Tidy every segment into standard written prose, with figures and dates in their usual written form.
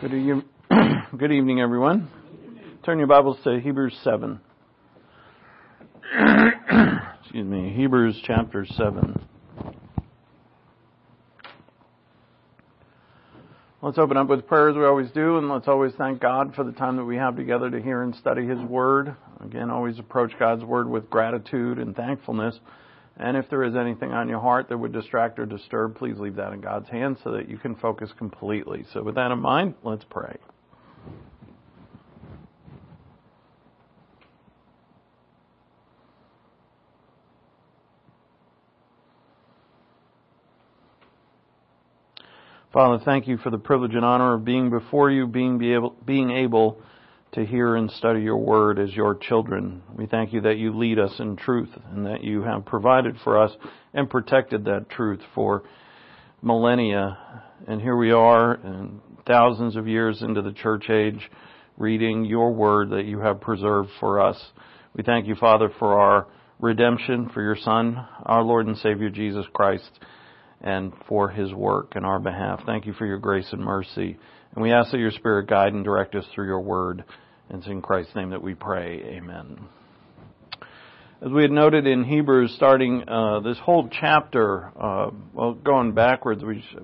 Good evening, everyone. Turn your Bibles to Hebrews 7. Excuse me, Hebrews chapter 7. Let's open up with prayer as we always do, and let's always thank God for the time that we have together to hear and study His Word. Again, always approach God's Word with gratitude and thankfulness. And if there is anything on your heart that would distract or disturb, please leave that in God's hands so that you can focus completely. So with that in mind, let's pray. Father, thank you for the privilege and honor of being before you, being able to hear and study your word as your children. We thank you that you lead us in truth and that you have provided for us and protected that truth for millennia. And here we are, and thousands of years into the church age, reading your word that you have preserved for us. We thank you, Father, for our redemption, for your Son, our Lord and Savior Jesus Christ, and for His work in our behalf. Thank you for your grace and mercy. And we ask that your Spirit guide and direct us through your word. And it's in Christ's name that we pray. Amen. As we had noted in Hebrews, starting this whole chapter, going backwards,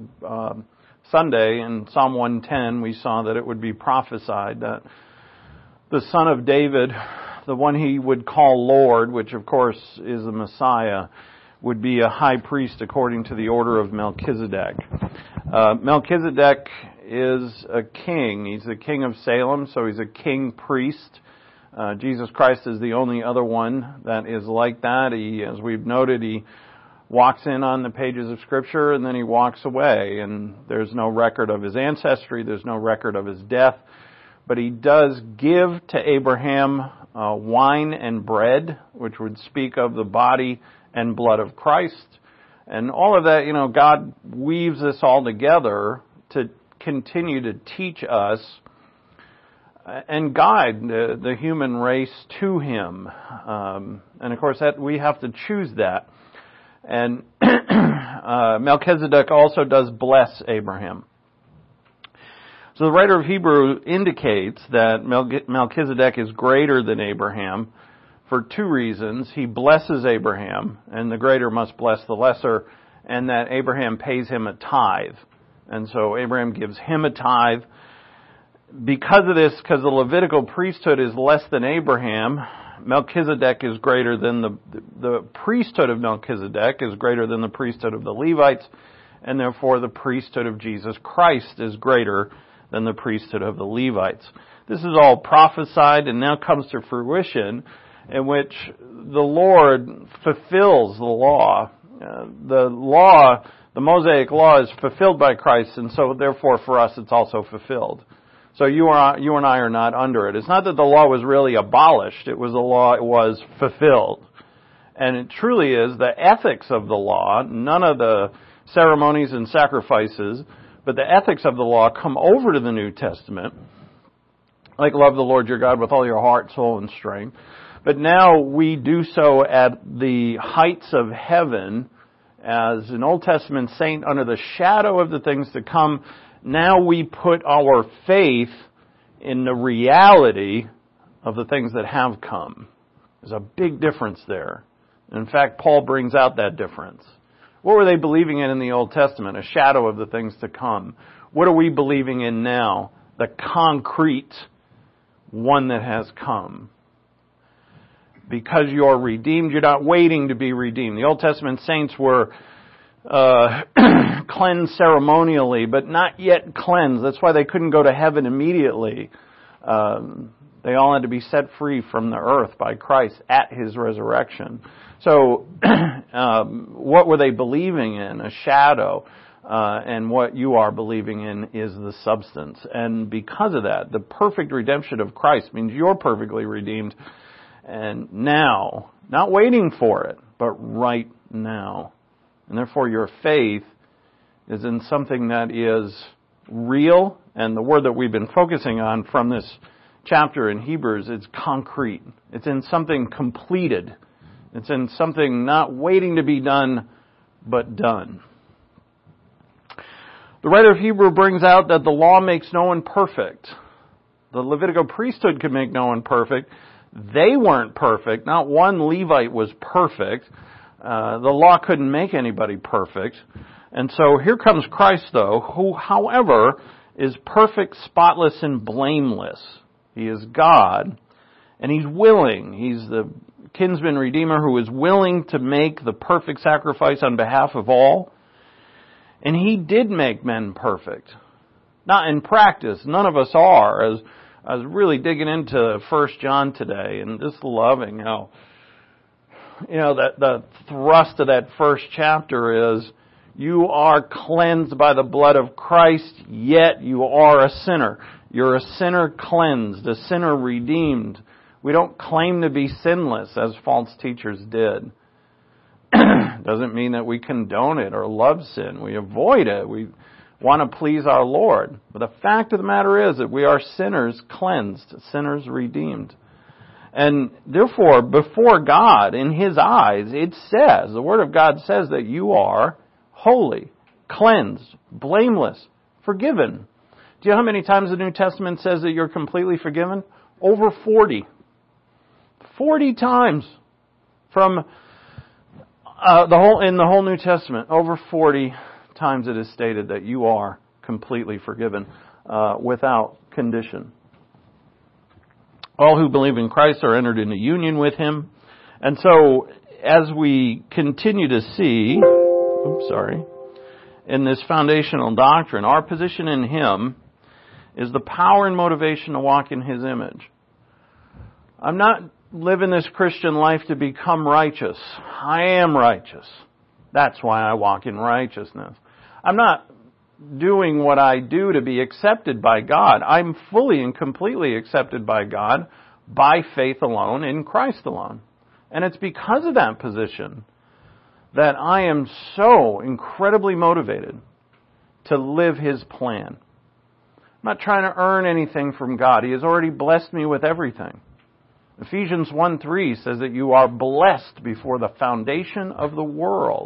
Sunday in Psalm 110, we saw that it would be prophesied that the Son of David, the one he would call Lord, which of course is the Messiah, would be a high priest according to the order of Melchizedek. Melchizedek is a king. He's the king of Salem, so he's a king priest. Jesus Christ is the only other one that is like that. He, as we've noted, he walks in on the pages of Scripture and then he walks away. And there's no record of his ancestry. There's no record of his death. But he does give to Abraham wine and bread, which would speak of the body and blood of Christ. And all of that, God weaves this all together to continue to teach us and guide the human race to Him. And of course, that we have to choose that. And Melchizedek also does bless Abraham. So the writer of Hebrew indicates that Melchizedek is greater than Abraham for two reasons. He blesses Abraham, and the greater must bless the lesser, and that Abraham pays him a tithe. And so Abraham gives him a tithe. Because of this, because the Levitical priesthood is less than Abraham, Melchizedek is greater than the priesthood of Melchizedek is greater than the priesthood of the Levites, and therefore the priesthood of Jesus Christ is greater than the priesthood of the Levites. This is all prophesied and now comes to fruition, in which the Lord fulfills the law. The Mosaic law is fulfilled by Christ, and so therefore for us it's also fulfilled. So you and I are not under it. It's not that the law was really abolished. It was the law was fulfilled. And it truly is the ethics of the law, none of the ceremonies and sacrifices, but the ethics of the law come over to the New Testament. Like love the Lord your God with all your heart, soul, and strength. But now we do so at the heights of heaven as an Old Testament saint under the shadow of the things to come. Now we put our faith in the reality of the things that have come. There's a big difference there. In fact, Paul brings out that difference. What were they believing in the Old Testament? A shadow of the things to come. What are we believing in now? The concrete one that has come. Because you're redeemed, you're not waiting to be redeemed. The Old Testament saints were cleansed ceremonially, but not yet cleansed. That's why they couldn't go to heaven immediately. They all had to be set free from the earth by Christ at His resurrection. So, what were they believing in? A shadow. And what you are believing in is the substance. And because of that, the perfect redemption of Christ means you're perfectly redeemed. And now, not waiting for it, but right now. And therefore your faith is in something that is real. And the word that we've been focusing on from this chapter in Hebrews, it's concrete. It's in something completed. It's in something not waiting to be done, but done. The writer of Hebrew brings out that the law makes no one perfect. The Levitical priesthood could make no one perfect. They weren't perfect. Not one Levite was perfect. The law couldn't make anybody perfect. And so here comes Christ, though, who, however, is perfect, spotless, and blameless. He is God, and He's willing. He's the kinsman redeemer who is willing to make the perfect sacrifice on behalf of all. And He did make men perfect. Not in practice. None of us are. As I was really digging into 1 John today and just loving how, that the thrust of that first chapter is, you are cleansed by the blood of Christ, yet you are a sinner. You're a sinner cleansed, a sinner redeemed. We don't claim to be sinless as false teachers did. Doesn't mean that we condone it or love sin. We avoid it. We want to please our Lord. But the fact of the matter is that we are sinners cleansed, sinners redeemed. And therefore, before God, in His eyes, it says, the Word of God says that you are holy, cleansed, blameless, forgiven. Do you know how many times the New Testament says that you're completely forgiven? Over 40. 40 times from in the whole New Testament. Over 40 times it is stated that you are completely forgiven without condition. All who believe in Christ are entered into union with Him. And so, as we continue to see, in this foundational doctrine, our position in Him is the power and motivation to walk in His image. I'm not living this Christian life to become righteous. I am righteous. That's why I walk in righteousness. I'm not doing what I do to be accepted by God. I'm fully and completely accepted by God by faith alone, in Christ alone. And it's because of that position that I am so incredibly motivated to live His plan. I'm not trying to earn anything from God. He has already blessed me with everything. Ephesians 1:3 says that you are blessed before the foundation of the world.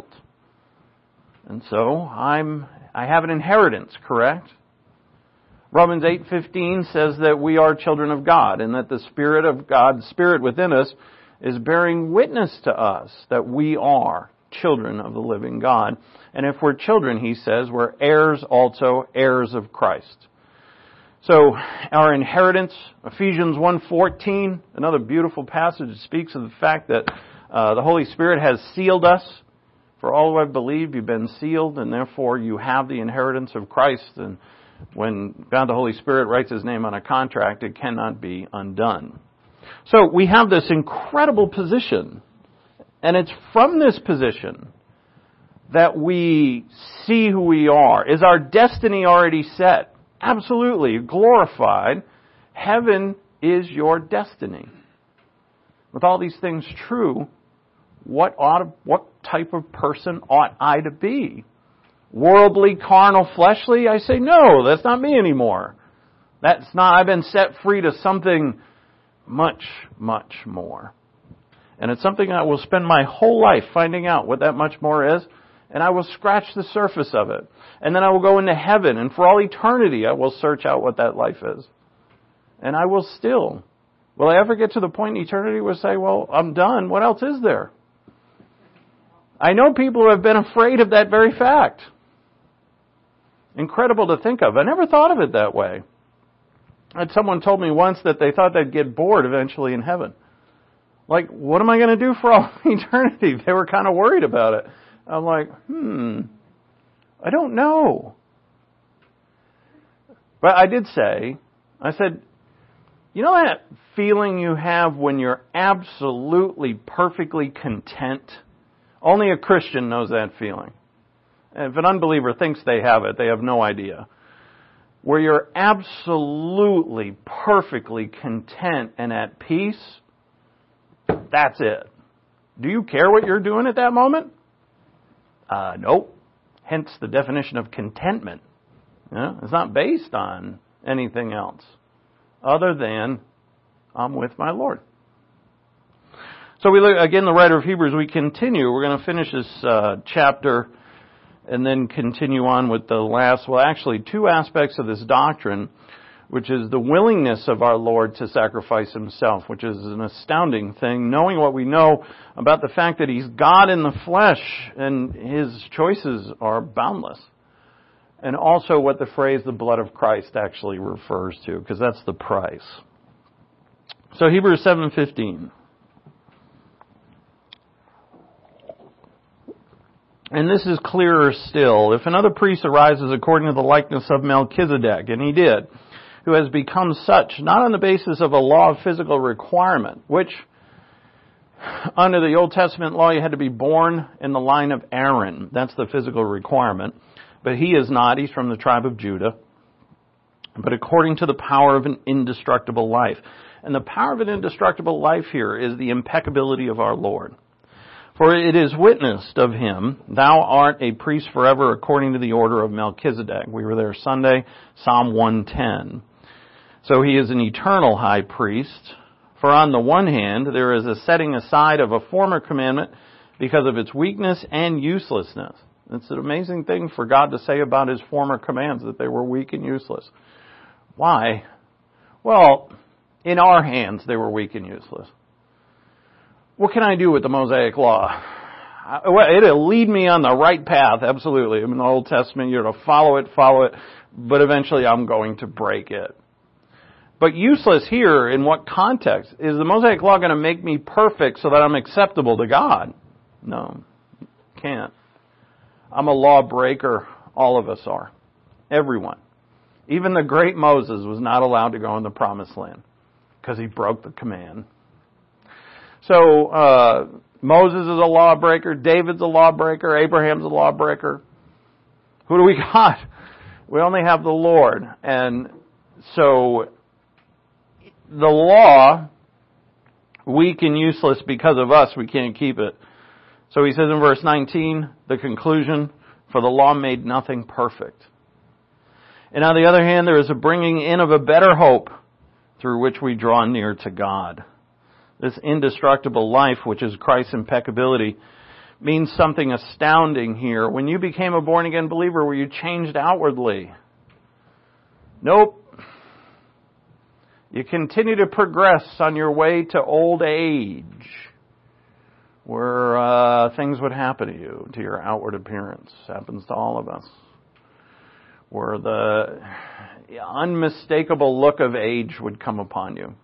And so I have an inheritance, correct? Romans 8:15 says that we are children of God and that the Spirit of God, Spirit within us, is bearing witness to us that we are children of the living God. And if we're children, he says, we're heirs also, heirs of Christ. So our inheritance, Ephesians 1:14, another beautiful passage that speaks of the fact that the Holy Spirit has sealed us. For all who have believed, you've been sealed, and therefore you have the inheritance of Christ. And when God the Holy Spirit writes His name on a contract, it cannot be undone. So we have this incredible position, and it's from this position that we see who we are. Is our destiny already set? Absolutely. Glorified. Heaven is your destiny. With all these things true, what type of person ought I to be? Worldly, carnal, fleshly? I say, no, that's not me anymore. I've been set free to something much, much more. And it's something I will spend my whole life finding out what that much more is, and I will scratch the surface of it. And then I will go into heaven, and for all eternity I will search out what that life is. And I will still. Will I ever get to the point in eternity where I say, well, I'm done, what else is there? I know people who have been afraid of that very fact. Incredible to think of. I never thought of it that way. I had someone told me once that they thought they'd get bored eventually in heaven. Like, what am I going to do for all eternity? They were kind of worried about it. I'm like, I don't know. But I did say, I said, you know that feeling you have when you're absolutely perfectly content? Only a Christian knows that feeling. If an unbeliever thinks they have it, they have no idea. Where you're absolutely, perfectly content and at peace, that's it. Do you care what you're doing at that moment? Nope. Hence the definition of contentment. It's not based on anything else other than I'm with my Lord. So we look again, the writer of Hebrews, we continue. We're going to finish this chapter and then continue on with the last, well, actually two aspects of this doctrine, which is the willingness of our Lord to sacrifice himself, which is an astounding thing, knowing what we know about the fact that he's God in the flesh and his choices are boundless. And also what the phrase the blood of Christ actually refers to, because that's the price. So Hebrews 7:15. And this is clearer still. If another priest arises according to the likeness of Melchizedek, and he did, who has become such, not on the basis of a law of physical requirement, which under the Old Testament law you had to be born in the line of Aaron. That's the physical requirement. But he is not. He's from the tribe of Judah. But according to the power of an indestructible life. And the power of an indestructible life here is the impeccability of our Lord. For it is witnessed of him, thou art a priest forever according to the order of Melchizedek. We were there Sunday, Psalm 110. So he is an eternal high priest. For on the one hand, there is a setting aside of a former commandment because of its weakness and uselessness. It's an amazing thing for God to say about his former commands, that they were weak and useless. Why? Well, in our hands, they were weak and useless. What can I do with the Mosaic Law? It'll lead me on the right path, absolutely. In the Old Testament, you're to follow it, but eventually I'm going to break it. But useless here, in what context? Is the Mosaic Law going to make me perfect so that I'm acceptable to God? No, can't. I'm a lawbreaker. All of us are. Everyone. Even the great Moses was not allowed to go in the Promised Land because he broke the command. So, Moses is a lawbreaker, David's a lawbreaker, Abraham's a lawbreaker. Who do we got? We only have the Lord. And so, the law, weak and useless because of us, we can't keep it. So he says in verse 19, the conclusion, for the law made nothing perfect. And on the other hand, there is a bringing in of a better hope through which we draw near to God. This indestructible life, which is Christ's impeccability, means something astounding here. When you became a born-again believer, were you changed outwardly? Nope. You continue to progress on your way to old age, where things would happen to you, to your outward appearance. Happens to all of us. Where the unmistakable look of age would come upon you.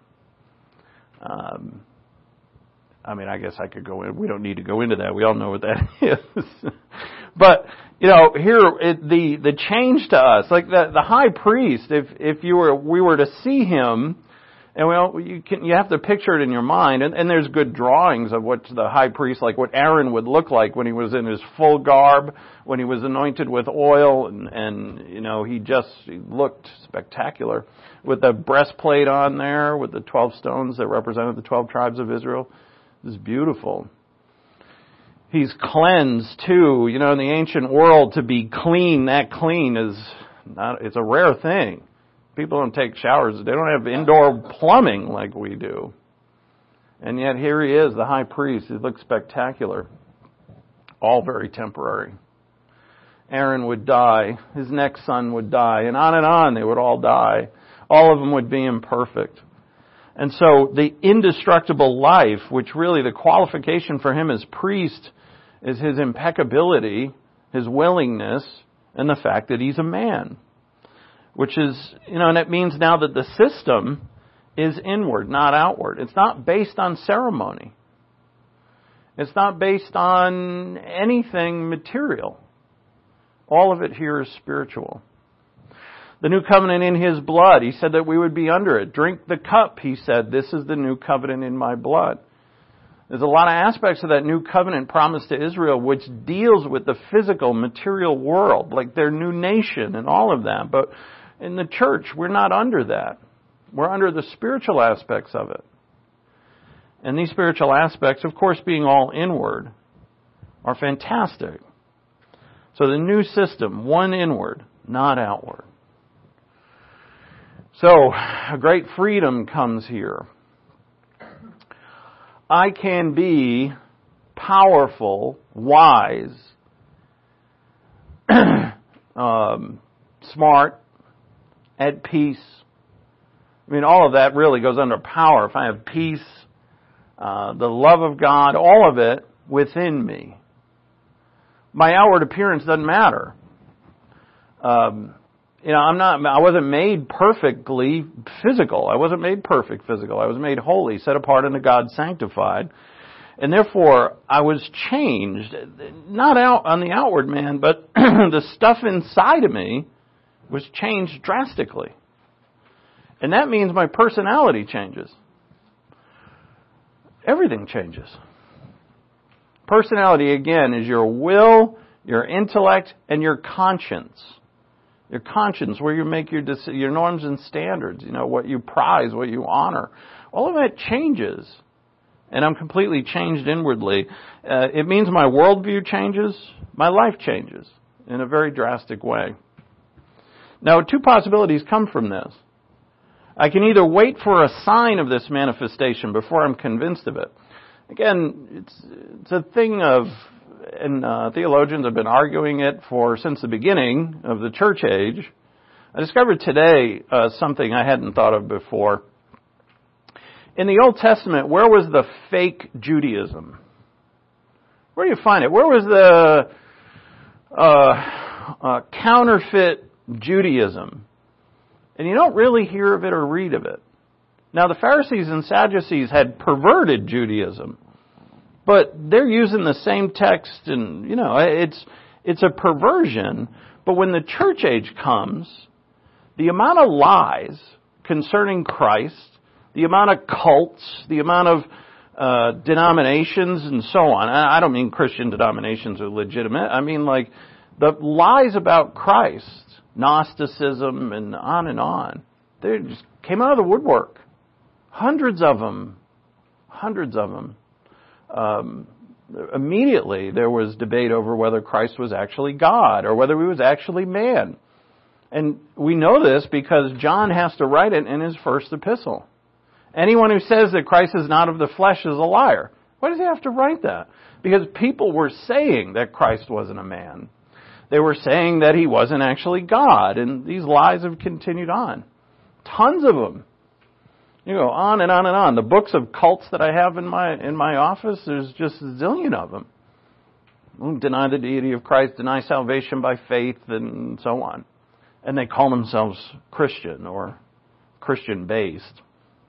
I guess I could go in. We don't need to go into that. We all know what that is. But, here, the change to us, like the high priest, if we were to see him, and you have to picture it in your mind, and there's good drawings of what the high priest, like what Aaron would look like when he was in his full garb, when he was anointed with oil, and he looked spectacular. With the breastplate on there, with the 12 stones that represented the 12 tribes of Israel. It was beautiful. He's cleansed too. In the ancient world, to be clean, that clean it's a rare thing. People don't take showers. They don't have indoor plumbing like we do. And yet here he is, the high priest. He looks spectacular. All very temporary. Aaron would die. His next son would die. And on they would all die. All of them would be imperfect. And so the indestructible life, which really the qualification for him as priest is his impeccability, his willingness, and the fact that he's a man. Which is, and it means now that the system is inward, not outward. It's not based on ceremony. It's not based on anything material. All of it here is spiritual. The new covenant in his blood, he said that we would be under it. Drink the cup, he said, this is the new covenant in my blood. There's a lot of aspects of that new covenant promised to Israel which deals with the physical, material world, like their new nation and all of that. But in the church, we're not under that. We're under the spiritual aspects of it. And these spiritual aspects, of course, being all inward, are fantastic. So the new system, one inward, not outward. So, a great freedom comes here. I can be powerful, wise, smart, at peace. I mean, all of that really goes under power. If I have peace, the love of God, all of it within me, my outward appearance doesn't matter. I wasn't made perfectly physical. I wasn't made perfect physical. I was made holy, set apart unto God, sanctified. And therefore, I was changed, not out on the outward man, but the stuff inside of me was changed drastically. And that means my personality changes. Everything changes. Personality, again, is your will, your intellect, and your conscience. Your conscience, where you make your norms and standards, what you prize, what you honor. All of that changes. And I'm completely changed inwardly. It means my worldview changes, my life changes in a very drastic way. Now, two possibilities come from this. I can either wait for a sign of this manifestation before I'm convinced of it. Again, it's a thing of, and theologians have been arguing it since the beginning of the church age. I discovered today something I hadn't thought of before. In the Old Testament, where was the fake Judaism? Where do you find it? Where was the counterfeit Judaism? And you don't really hear of it or read of it. Now, the Pharisees and Sadducees had perverted Judaism, but they're using the same text, and it's a perversion. But when the church age comes, the amount of lies concerning Christ, the amount of cults, the amount of denominations and so on. I don't mean Christian denominations are legitimate. I mean like the lies about Christ, Gnosticism and on. They just came out of the woodwork. Hundreds of them. Immediately there was debate over whether Christ was actually God or whether he was actually man. And we know this because John has to write it in his first epistle. Anyone who says that Christ is not of the flesh is a liar. Why does he have to write that? Because people were saying that Christ wasn't a man. They were saying that he wasn't actually God, and these lies have continued on. Tons of them. You go on and on and on. The books of cults that I have in my office, there's just a zillion of them. Deny the deity of Christ, deny salvation by faith, and so on. And they call themselves Christian or Christian-based.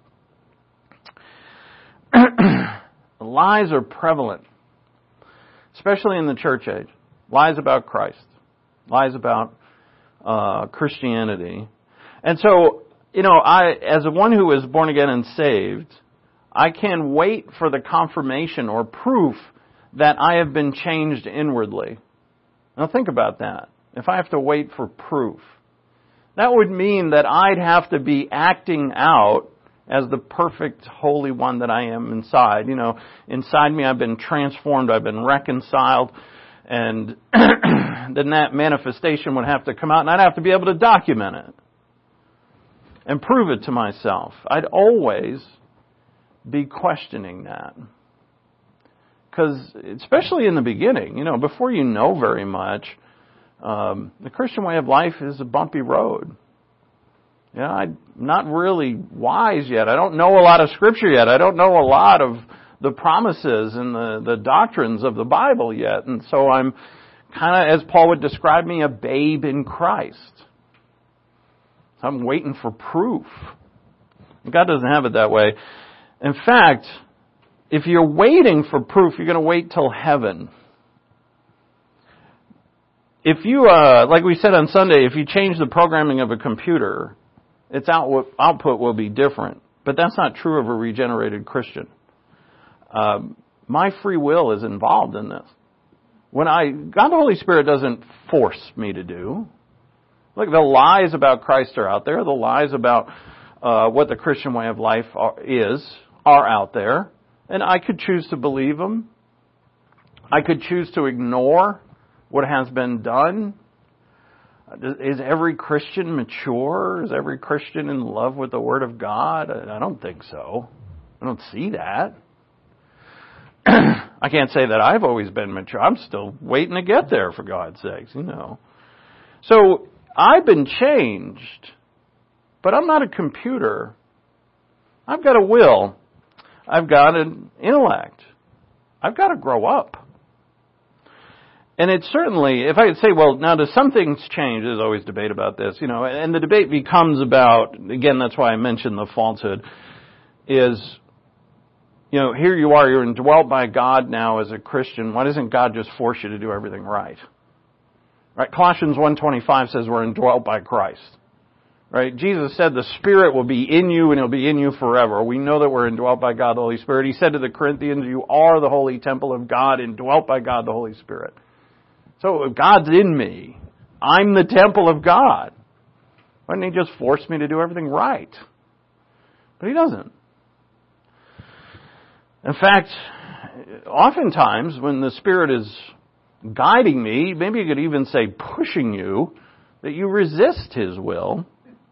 Lies are prevalent, especially in the church age. Lies about Christ. Lies about Christianity. And so, I, as one who is born again and saved, I can wait for the confirmation or proof that I have been changed inwardly. Now think about that. If I have to wait for proof, that would mean that I'd have to be acting out as the perfect holy one that I am inside. Inside me I've been transformed, I've been reconciled, and then that manifestation would have to come out, and I'd have to be able to document it and prove it to myself. I'd always be questioning that. Because, especially in the beginning, before you know very much, the Christian way of life is a bumpy road. I'm not really wise yet. I don't know a lot of Scripture yet. I don't know a lot of the promises and the doctrines of the Bible yet. And so I'm kind of, as Paul would describe me, a babe in Christ. So I'm waiting for proof. God doesn't have it that way. In fact, if you're waiting for proof, you're going to wait till heaven. If you, like we said on Sunday, if you change the programming of a computer, its output will be different. But that's not true of a regenerated Christian. My free will is involved in this. God the Holy Spirit doesn't force me to do. Look, the lies about Christ are out there. The lies about what the Christian way of life are out there. And I could choose to believe them. I could choose to ignore what has been done. Is every Christian mature? Is every Christian in love with the Word of God? I don't think so. I don't see that. I can't say that I've always been mature. I'm still waiting to get there, for God's sakes, So I've been changed, but I'm not a computer. I've got a will. I've got an intellect. I've got to grow up. And it's certainly, if I could say, well, now does some things change? There's always debate about this, and the debate becomes about, again, that's why I mentioned the falsehood, is, here you are, you're indwelt by God now as a Christian. Why doesn't God just force you to do everything right? Right? Colossians 1:25 says we're indwelt by Christ. Right? Jesus said the Spirit will be in you and He'll be in you forever. We know that we're indwelt by God, the Holy Spirit. He said to the Corinthians, you are the holy temple of God, indwelt by God, the Holy Spirit. So if God's in me, I'm the temple of God. Why didn't He just force me to do everything right? But He doesn't. In fact, oftentimes when the Spirit is guiding me, maybe you could even say pushing you, that you resist His will.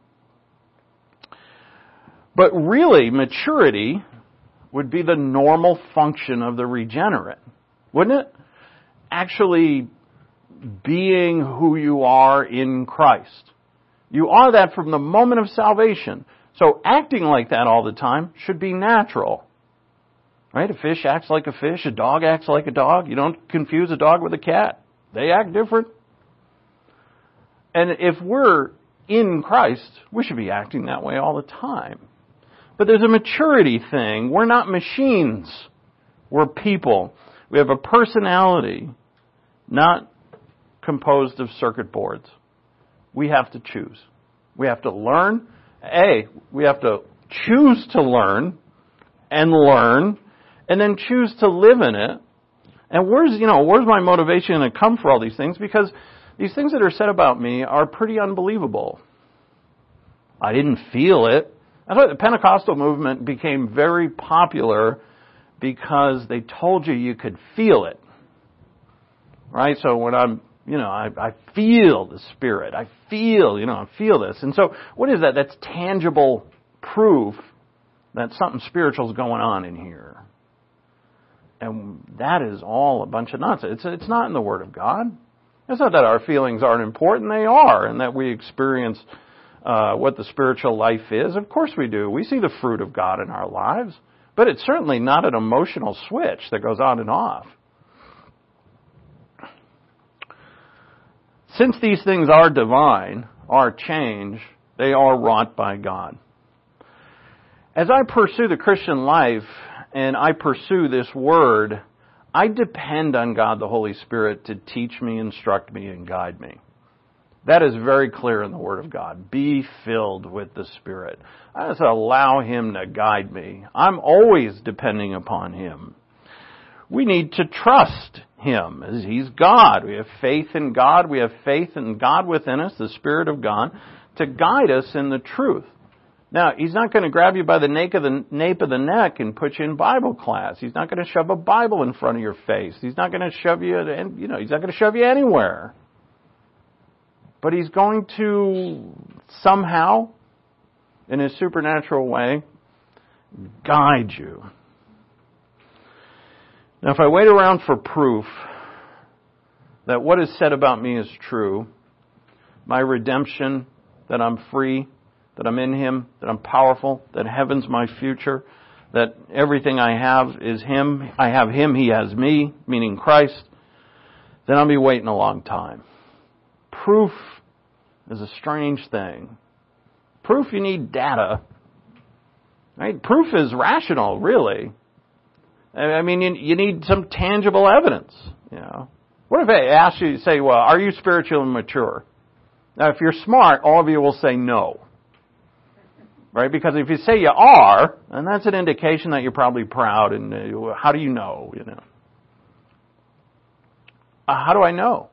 But really, maturity would be the normal function of the regenerate, wouldn't it? Actually being who you are in Christ. You are that from the moment of salvation. So acting like that all the time should be natural. Right? A fish acts like a fish. A dog acts like a dog. You don't confuse a dog with a cat. They act different. And if we're in Christ, we should be acting that way all the time. But there's a maturity thing. We're not machines. We're people. We have a personality, not composed of circuit boards. We have to choose. We have to learn. We have to choose to learn, and then choose to live in it. And where's my motivation to come for all these things? Because these things that are said about me are pretty unbelievable. I didn't feel it. That's why the Pentecostal movement became very popular, because they told you could feel it. Right? So when I feel the Spirit. I feel this. And so what is that? That's tangible proof that something spiritual is going on in here. And that is all a bunch of nonsense. It's not in the Word of God. It's not that our feelings aren't important. They are. And that we experience what the spiritual life is. Of course we do. We see the fruit of God in our lives. But it's certainly not an emotional switch that goes on and off. Since these things are divine, are change, they are wrought by God. As I pursue the Christian life and I pursue this Word, I depend on God the Holy Spirit to teach me, instruct me, and guide me. That is very clear in the Word of God. Be filled with the Spirit. I just allow Him to guide me. I'm always depending upon Him. We need to trust Him as He's God. We have faith in God. We have faith in God within us, the Spirit of God, to guide us in the truth. Now, He's not going to grab you by the nape of the neck and put you in Bible class. He's not going to shove a Bible in front of your face. He's not going to shove you, He's not going to shove you anywhere. But He's going to somehow, in His supernatural way, guide you. Now, if I wait around for proof that what is said about me is true, my redemption, that I'm free, that I'm in Him, that I'm powerful, that heaven's my future, that everything I have is Him, I have Him, He has me, meaning Christ, then I'll be waiting a long time. Proof is a strange thing. Proof, you need data. Right? Proof is rational, really. I mean, you need some tangible evidence. What if I ask you, say, well, are you spiritually mature? Now, if you're smart, all of you will say no. Right? Because if you say you are, then that's an indication that you're probably proud. And how do you know? How do I know?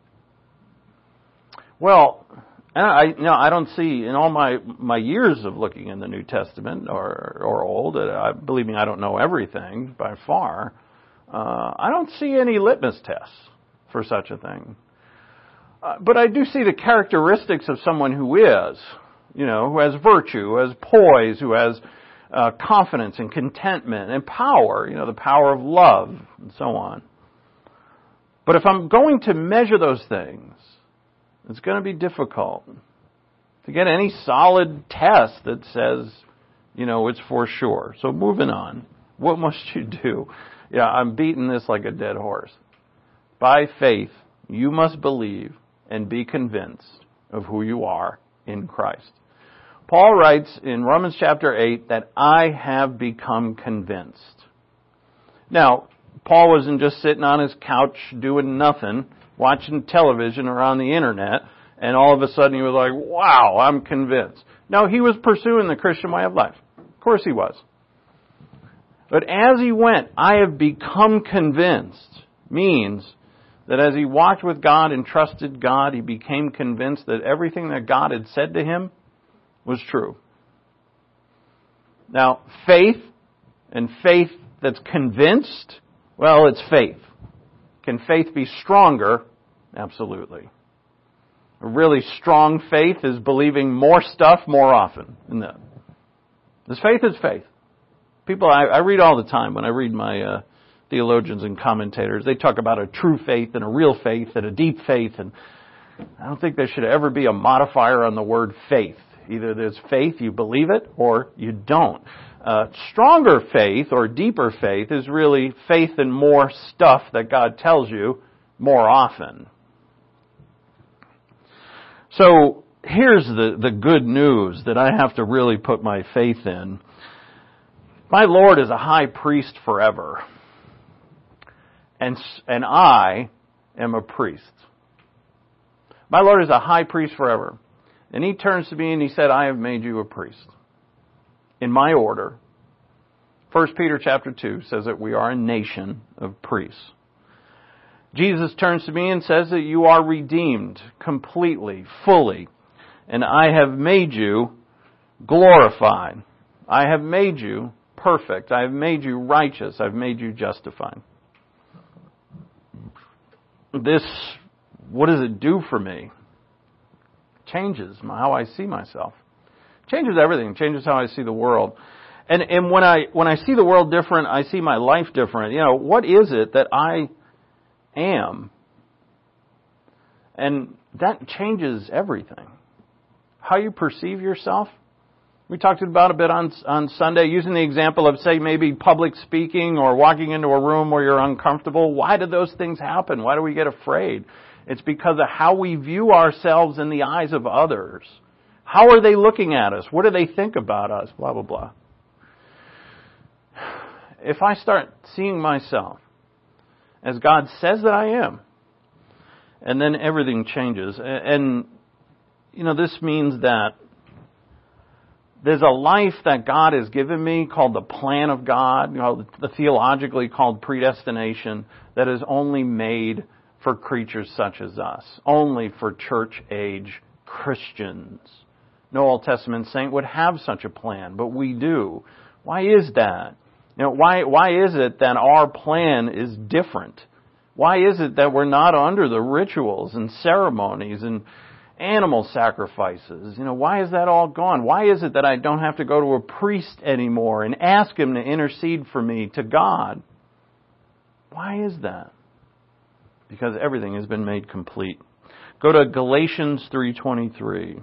Well, I don't see, in all my years of looking in the New Testament or Old, believe me, I don't know everything by far. I don't see any litmus tests for such a thing. But I do see the characteristics of someone who is, who has virtue, who has poise, who has confidence and contentment and power, the power of love and so on. But if I'm going to measure those things, It's going to be difficult to get any solid test that says, it's for sure. So moving on. What must you do? Yeah, I'm beating this like a dead horse. By faith, you must believe and be convinced of who you are in Christ. Paul writes in Romans chapter 8 that I have become convinced. Now, Paul wasn't just sitting on his couch doing nothing, watching television or on the internet, and all of a sudden he was like, wow, I'm convinced. No, he was pursuing the Christian way of life. Of course he was. But as he went, I have become convinced means that as he walked with God and trusted God, he became convinced that everything that God had said to him was true. Now, faith and faith that's convinced, well, it's faith. Can faith be stronger? Absolutely. A really strong faith is believing more stuff more often. Isn't that? This faith is faith. People, I read all the time when I read my theologians and commentators. They talk about a true faith and a real faith and a deep faith. And I don't think there should ever be a modifier on the word faith. Either there's faith, you believe it, or you don't. Stronger faith or deeper faith is really faith in more stuff that God tells you more often. So here's the good news that I have to really put my faith in. My Lord is a high priest forever. And I am a priest. My Lord is a high priest forever. And he turns to me and he said, I have made you a priest. In my order. 1 Peter chapter 2 says that we are a nation of priests. Jesus turns to me and says that you are redeemed completely, fully. And I have made you glorified. I have made you perfect. I have made you righteous. I've made you justified. This, what does it do for me? Changes how I see myself. Changes everything. Changes how I see the world. And when I see the world different, I see my life different. What is it that I am? And that changes everything. How you perceive yourself. We talked about a bit on Sunday, using the example of, say, maybe public speaking or walking into a room where you're uncomfortable. Why do those things happen? Why do we get afraid? It's because of how we view ourselves in the eyes of others. How are they looking at us? What do they think about us? Blah, blah, blah. If I start seeing myself as God says that I am, and then everything changes. And this means that there's a life that God has given me called the plan of God, the theologically called predestination, that is only made for creatures such as us, only for church-age Christians. No Old Testament saint would have such a plan, but we do. Why is that? Why is it that our plan is different? Why is it that we're not under the rituals and ceremonies and animal sacrifices? Why is that all gone? Why is it that I don't have to go to a priest anymore and ask him to intercede for me to God? Why is that? Because everything has been made complete. Go to Galatians 3:23.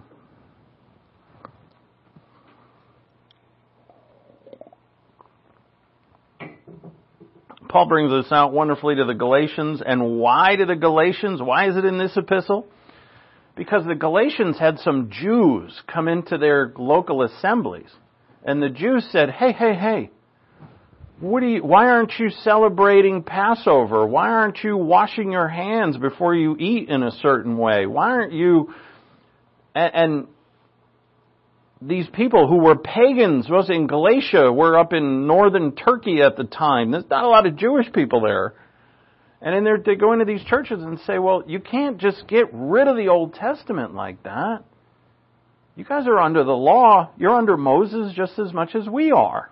Paul brings this out wonderfully to the Galatians. And why to the Galatians? Why is it in this epistle? Because the Galatians had some Jews come into their local assemblies. And the Jews said, hey, why aren't you celebrating Passover? Why aren't you washing your hands before you eat in a certain way? Why aren't you... And these people who were pagans, was in Galatia, were up in northern Turkey at the time. There's not a lot of Jewish people there. And then they go into these churches and say, well, you can't just get rid of the Old Testament like that. You guys are under the law. You're under Moses just as much as we are.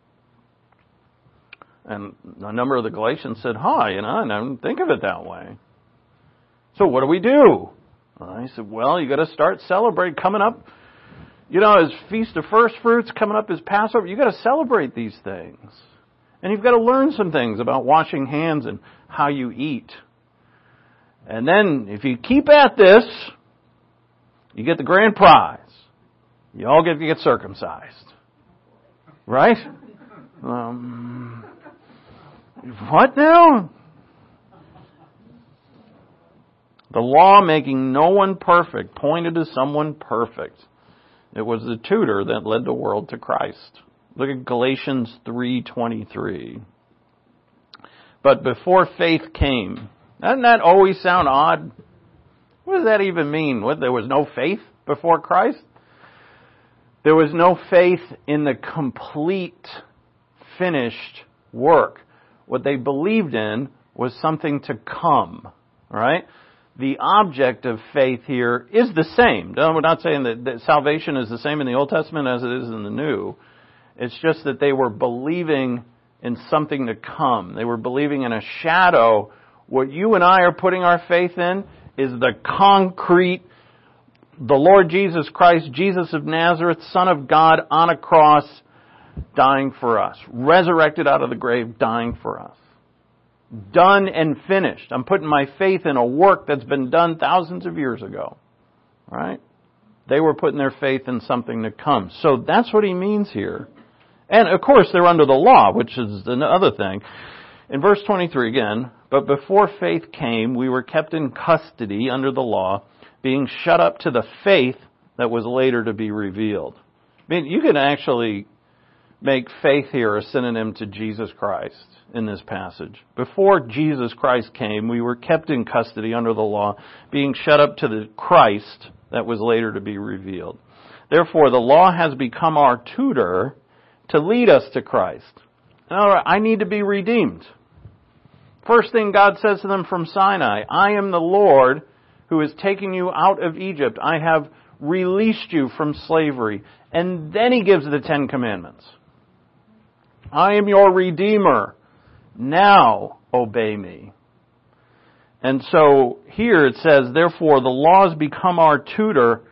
And a number of the Galatians said, I didn't think of it that way. So what do we do? I said, well, you got to start celebrating coming up. As Feast of First Fruits coming up as Passover, you got to celebrate these things. And you've got to learn some things about washing hands and how you eat. And then if you keep at this, You get the grand prize. You all get to get circumcised. Right? What now? The law making no one perfect pointed to someone perfect. It was the tutor that led the world to Christ. Look at Galatians 3:23. But before faith came, doesn't that always sound odd? What does that even mean? What, there was no faith before Christ? There was no faith in the complete, finished work. What they believed in was something to come, right? The object of faith here is the same. We're not saying that salvation is the same in the Old Testament as it is in the New. It's just that they were believing in something to come. They were believing in a shadow. What you and I are putting our faith in is the concrete, the Lord Jesus Christ, Jesus of Nazareth, Son of God, on a cross, dying for us. Resurrected out of the grave, dying for us. Done and finished. I'm putting my faith in a work that's been done thousands of years ago. Right? They were putting their faith in something to come. So that's what he means here. And of course they're under the law, which is another thing. In verse 23 again, but before faith came, we were kept in custody under the law, being shut up to the faith that was later to be revealed. I mean, you can actually make faith here a synonym to Jesus Christ in this passage. Before Jesus Christ came, we were kept in custody under the law, being shut up to the Christ that was later to be revealed. Therefore, the law has become our tutor to lead us to Christ. Now, I need to be redeemed. First thing God says to them from Sinai, I am the Lord who is taking you out of Egypt. I have released you from slavery. And then he gives the 10 Commandments. I am your Redeemer. Now obey me. And so here it says, therefore the law has become our tutor.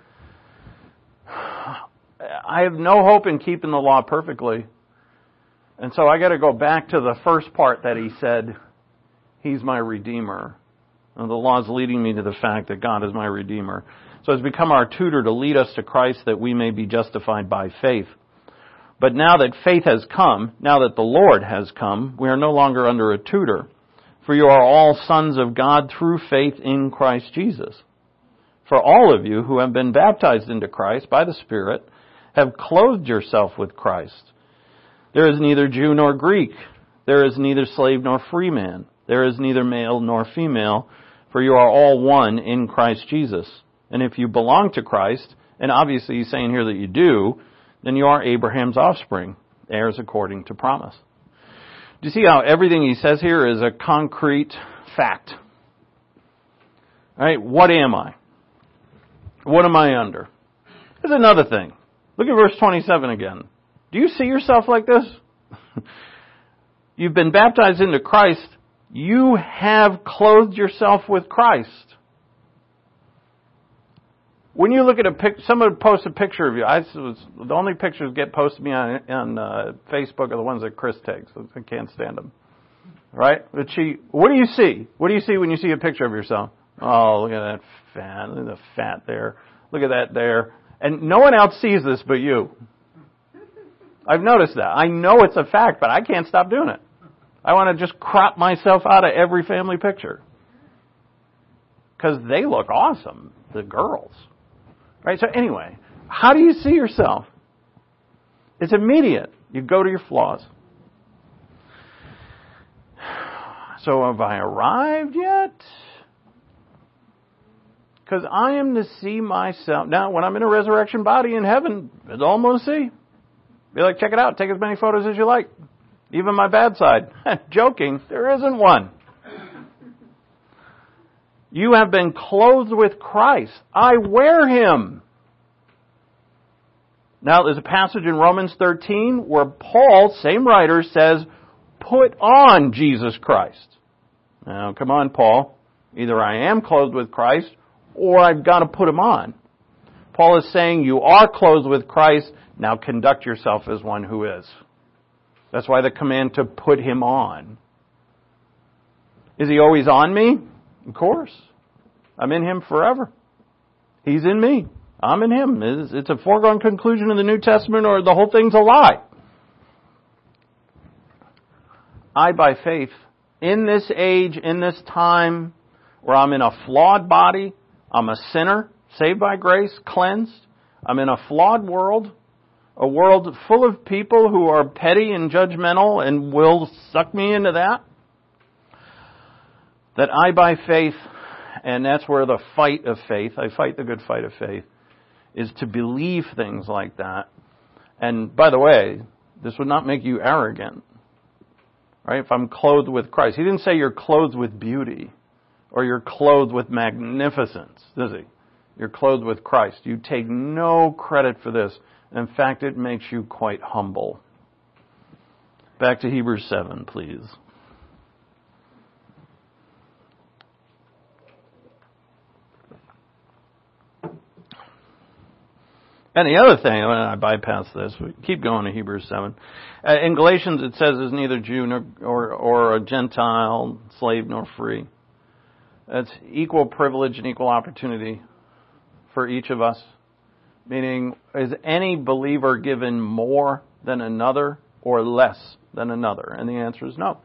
I have no hope in keeping the law perfectly. And so I got to go back to the first part that he said, He's my Redeemer. And the law is leading me to the fact that God is my Redeemer. So it's become our tutor to lead us to Christ that we may be justified by faith. But now that faith has come, now that the Lord has come, we are no longer under a tutor. For you are all sons of God through faith in Christ Jesus. For all of you who have been baptized into Christ by the Spirit have clothed yourself with Christ. There is neither Jew nor Greek. There is neither slave nor free man. There is neither male nor female. For you are all one in Christ Jesus. And if you belong to Christ, and obviously he's saying here that you do, then you are Abraham's offspring, heirs according to promise. Do you see how everything he says here is a concrete fact? All right, what am I? What am I under? There's another thing. Look at verse 27 again. Do you see yourself like this? You've been baptized into Christ. You have clothed yourself with Christ. When you look at someone posts a picture of you. The only pictures get posted to me on Facebook are the ones that Chris takes. I can't stand them. Right? But what do you see? What do you see when you see a picture of yourself? Oh, look at that fat. Look at the fat there. Look at that there. And no one else sees this but you. I've noticed that. I know it's a fact, but I can't stop doing it. I want to just crop myself out of every family picture. Because they look awesome, the girls. Right? So anyway, how do you see yourself? It's immediate. You go to your flaws. So have I arrived yet? Because I am to see myself. Now, when I'm in a resurrection body in heaven, it's all I'm going to see. Be like, check it out. Take as many photos as you like. Even my bad side. Joking. There isn't one. You have been clothed with Christ. I wear Him. Now, there's a passage in Romans 13 where Paul, same writer, says, put on Jesus Christ. Now, come on, Paul. Either I am clothed with Christ or I've got to put Him on. Paul is saying you are clothed with Christ. Now conduct yourself as one who is. That's why the command to put Him on. Is He always on me? Of course. I'm in Him forever. He's in me. I'm in Him. It's a foregone conclusion in the New Testament, or the whole thing's a lie. I, by faith, in this age, in this time, where I'm in a flawed body, I'm a sinner, saved by grace, cleansed. I'm in a flawed world, a world full of people who are petty and judgmental and will suck me into that. That I, by faith, and that's where the fight of faith, I fight the good fight of faith, is to believe things like that. And by the way, this would not make you arrogant. Right? If I'm clothed with Christ. He didn't say you're clothed with beauty or you're clothed with magnificence, does he? You're clothed with Christ. You take no credit for this. In fact, it makes you quite humble. Back to Hebrews 7, please. And the other thing, I bypass this, we keep going to Hebrews 7. In Galatians it says there's neither Jew or a Gentile, slave nor free. It's equal privilege and equal opportunity for each of us. Meaning, is any believer given more than another or less than another? And the answer is no.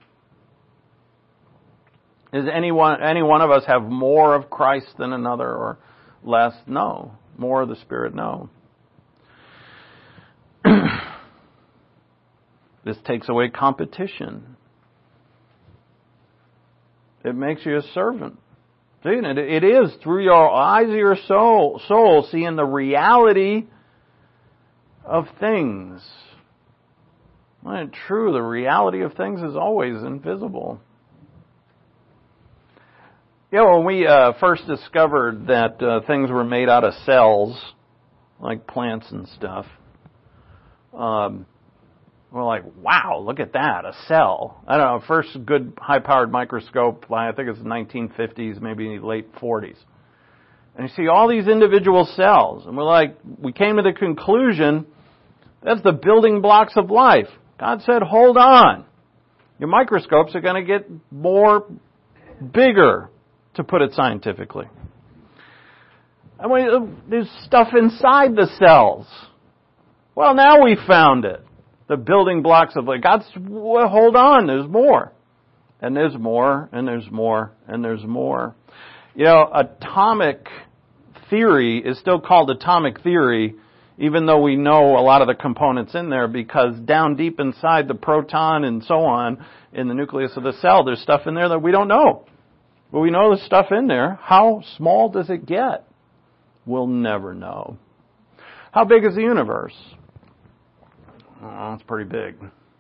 Does any one of us have more of Christ than another or less? No. More of the Spirit? No. This takes away competition. It makes you a servant. See, it is through your eyes of your soul seeing the reality of things. Well, true, the reality of things is always invisible. You know, when we first discovered that things were made out of cells, like plants and stuff, we're like, wow, look at that, a cell. I don't know, first good high-powered microscope, I think it's the 1950s, maybe late 40s. And you see all these individual cells, and we came to the conclusion, that's the building blocks of life. God said, hold on. Your microscopes are going to get bigger, to put it scientifically. And there's stuff inside the cells. Well, now we found it. The building blocks of life. Hold on, there's more. And there's more, and there's more, and there's more. You know, atomic theory is still called atomic theory, even though we know a lot of the components in there, because down deep inside the proton and so on, in the nucleus of the cell, there's stuff in there that we don't know. But we know there's stuff in there. How small does it get? We'll never know. How big is the universe? Oh, it's pretty big.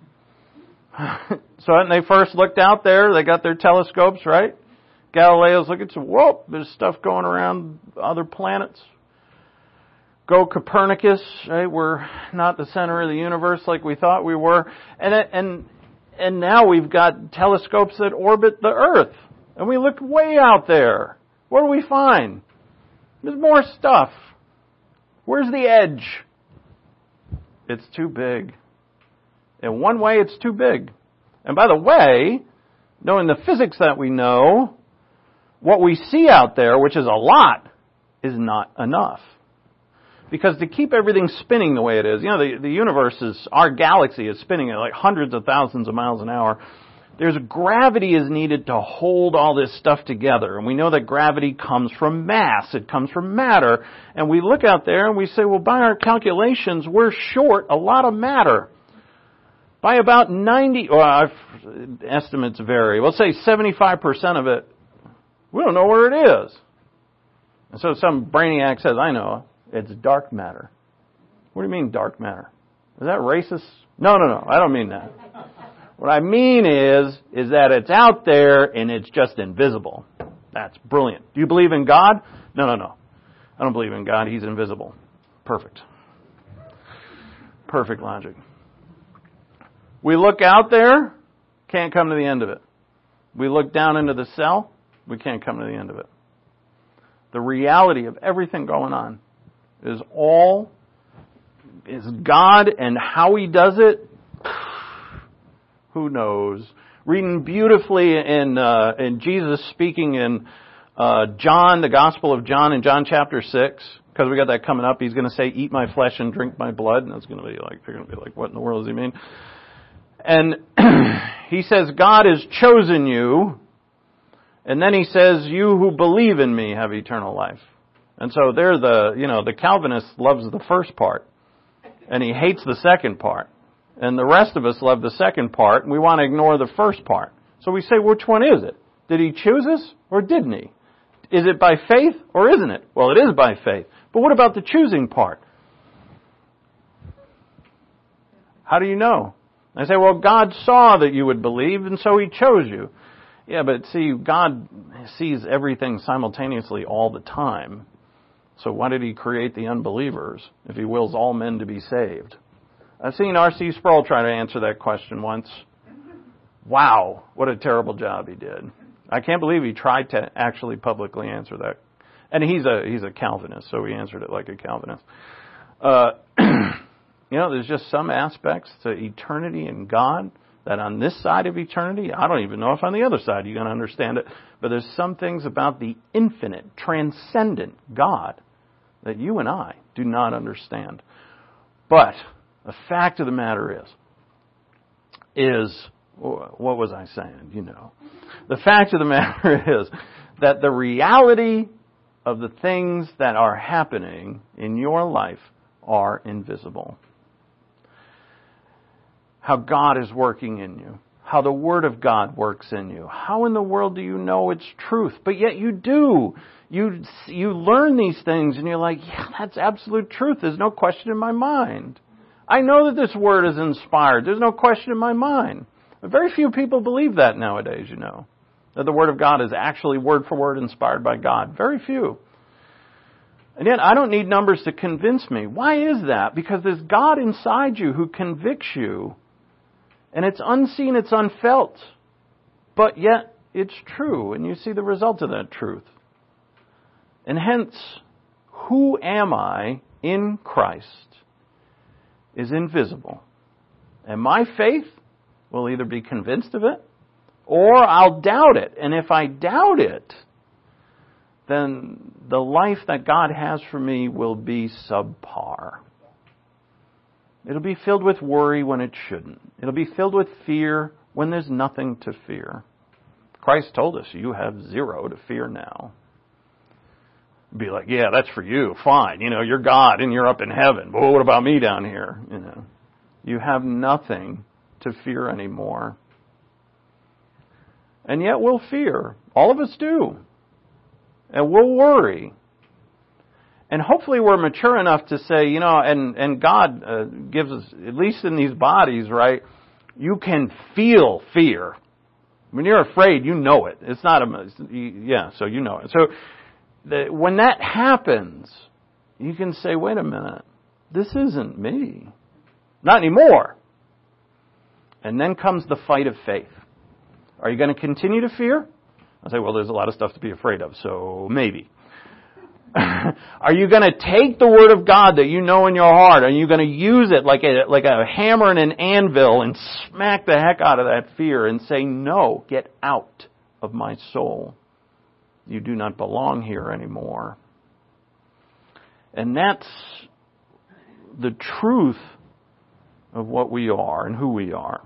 So when they first looked out there, they got their telescopes, right? Galileo's looking, so whoa, there's stuff going around other planets. Go Copernicus, right? We're not the center of the universe like we thought we were. And now we've got telescopes that orbit the Earth. And we look way out there. What do we find? There's more stuff. Where's the edge? It's too big. In one way, it's too big. And by the way, knowing the physics that we know, what we see out there, which is a lot, is not enough. Because to keep everything spinning the way it is, you know, the universe our galaxy is spinning at like hundreds of thousands of miles an hour. There's gravity is needed to hold all this stuff together. And we know that gravity comes from mass. It comes from matter. And we look out there and we say, well, by our calculations, we're short a lot of matter. By about 90, estimates vary. We'll say 75% of it, we don't know where it is. And so some brainiac says, I know, it's dark matter. What do you mean dark matter? Is that racist? No, I don't mean that. What I mean is that it's out there and it's just invisible. That's brilliant. Do you believe in God? No. I don't believe in God. He's invisible. Perfect. Perfect logic. We look out there, can't come to the end of it. We look down into the cell, we can't come to the end of it. The reality of everything going on is God, and how He does it, who knows? Reading beautifully in Jesus speaking in John, the Gospel of John in John chapter 6, because we got that coming up, he's going to say, eat my flesh and drink my blood. And that's going to be like, they're going to be like, what in the world does he mean? And he says, God has chosen you. And then he says, you who believe in me have eternal life. And so they're the Calvinist loves the first part. And he hates the second part. And the rest of us love the second part. And we want to ignore the first part. So we say, which one is it? Did he choose us or didn't he? Is it by faith or isn't it? Well, it is by faith. But what about the choosing part? How do you know? I say, well, God saw that you would believe, and so he chose you. Yeah, but see, God sees everything simultaneously all the time. So why did he create the unbelievers if he wills all men to be saved? I've seen R.C. Sproul try to answer that question once. Wow, what a terrible job he did. I can't believe he tried to actually publicly answer that. And he's a Calvinist, so he answered it like a Calvinist. There's just some aspects to eternity and God that on this side of eternity, I don't even know if on the other side you're going to understand it, but there's some things about the infinite, transcendent God that you and I do not understand. But the fact of the matter is, what was I saying? The fact of the matter is that the reality of the things that are happening in your life are invisible. How God is working in you. How the Word of God works in you. How in the world do you know it's truth? But yet you do. You learn these things and you're like, yeah, that's absolute truth. There's no question in my mind. I know that this Word is inspired. There's no question in my mind. But very few people believe that nowadays, that the Word of God is actually word for word inspired by God. Very few. And yet I don't need numbers to convince me. Why is that? Because there's God inside you who convicts you. And it's unseen, it's unfelt. But yet it's true. And you see the result of that truth. And hence, who am I in Christ is invisible. And my faith will either be convinced of it or I'll doubt it. And if I doubt it, then the life that God has for me will be subpar. It'll be filled with worry when it shouldn't. It'll be filled with fear when there's nothing to fear. Christ told us, you have zero to fear now. Be like, yeah, that's for you. Fine. You're God and you're up in heaven. But what about me down here? You have nothing to fear anymore. And yet we'll fear. All of us do. And we'll worry. And hopefully we're mature enough to say, and God gives us, at least in these bodies, right, you can feel fear. When you're afraid, you know it. It's not so you know it. So when that happens, you can say, wait a minute, this isn't me. Not anymore. And then comes the fight of faith. Are you going to continue to fear? I say, well, there's a lot of stuff to be afraid of, so maybe. Are you going to take the Word of God that you know in your heart? Are you going to use it like a hammer and an anvil and smack the heck out of that fear and say, no, get out of my soul. You do not belong here anymore. And that's the truth of what we are and who we are.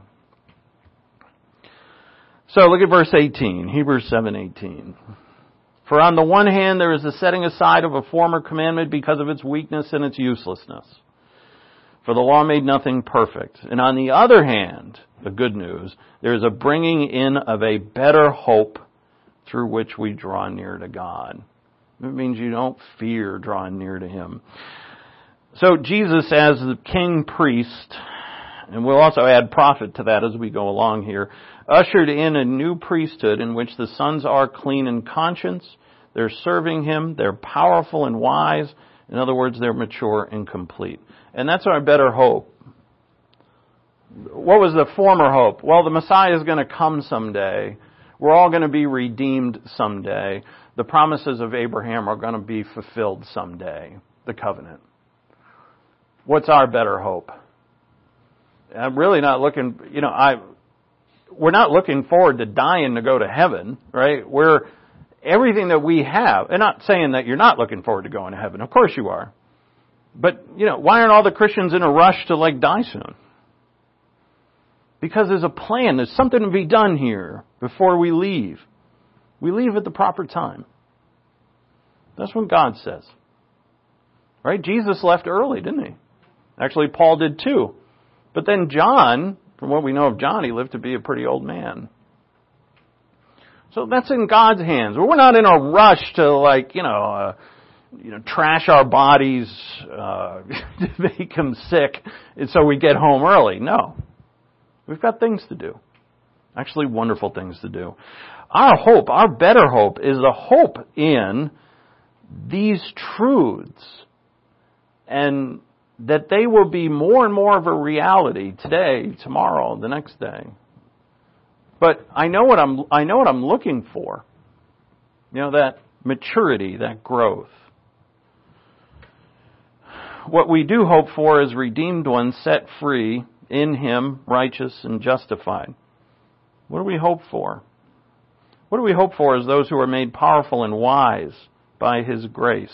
So look at verse 18, Hebrews 7:18. For on the one hand, there is a setting aside of a former commandment because of its weakness and its uselessness. For the law made nothing perfect. And on the other hand, the good news, there is a bringing in of a better hope through which we draw near to God. It means you don't fear drawing near to Him. So Jesus as the king priest, and we'll also add prophet to that as we go along here, ushered in a new priesthood in which the sons are clean in conscience, they're serving Him, they're powerful and wise. In other words, they're mature and complete. And that's our better hope. What was the former hope? Well, the Messiah is going to come someday. We're all going to be redeemed someday. The promises of Abraham are going to be fulfilled someday. The covenant. What's our better hope? I'm really not looking, we're not looking forward to dying to go to heaven, right? everything that we have, and not saying that you're not looking forward to going to heaven. Of course you are. But, why aren't all the Christians in a rush to die soon? Because there's a plan. There's something to be done here before we leave. We leave at the proper time. That's what God says. Right? Jesus left early, didn't he? Actually, Paul did too. But then John, from what we know of John, he lived to be a pretty old man. So that's in God's hands. We're not in a rush to trash our bodies, to make them sick, and so we get home early. No. We've got things to do. Actually, wonderful things to do. Our hope, our better hope, is the hope in these truths, and that they will be more and more of a reality today, tomorrow, the next day. But I know what I'm looking for. That maturity, that growth. What we do hope for is redeemed ones set free in Him, righteous and justified. What do we hope for? What do we hope for is those who are made powerful and wise by His grace.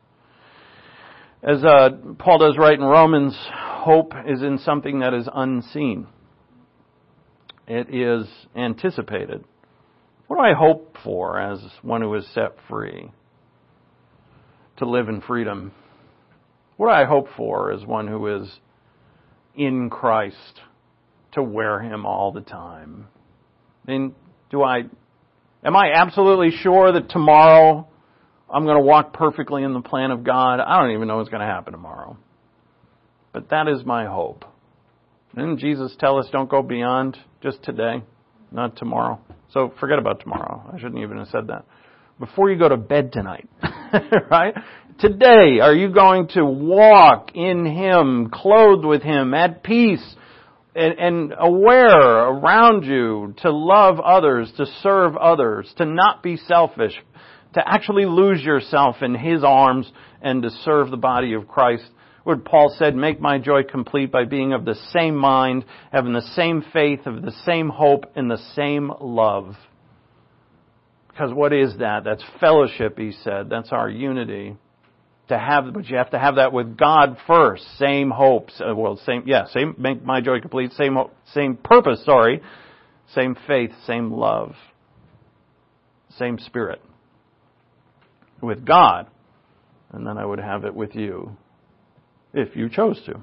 As Paul does write in Romans, hope is in something that is unseen. It is anticipated. What do I hope for as one who is set free to live in freedom? What do I hope for as one who is in Christ to wear Him all the time? Am I absolutely sure that tomorrow I'm going to walk perfectly in the plan of God? I don't even know what's going to happen tomorrow. But that is my hope. Didn't Jesus tell us don't go beyond just today, not tomorrow? So forget about tomorrow. I shouldn't even have said that. Before you go to bed tonight, right? Today, are you going to walk in Him, clothed with Him, at peace, and aware around you to love others, to serve others, to not be selfish, to actually lose yourself in His arms and to serve the body of Christ? What Paul said, make my joy complete by being of the same mind, having the same faith, of the same hope, and the same love. Because what is that? That's fellowship, he said. That's our unity. But you have to have that with God first. Same hopes. Same, make my joy complete. Same hope, same purpose, Same faith, same love. Same Spirit. With God. And then I would have it with you. If you chose to.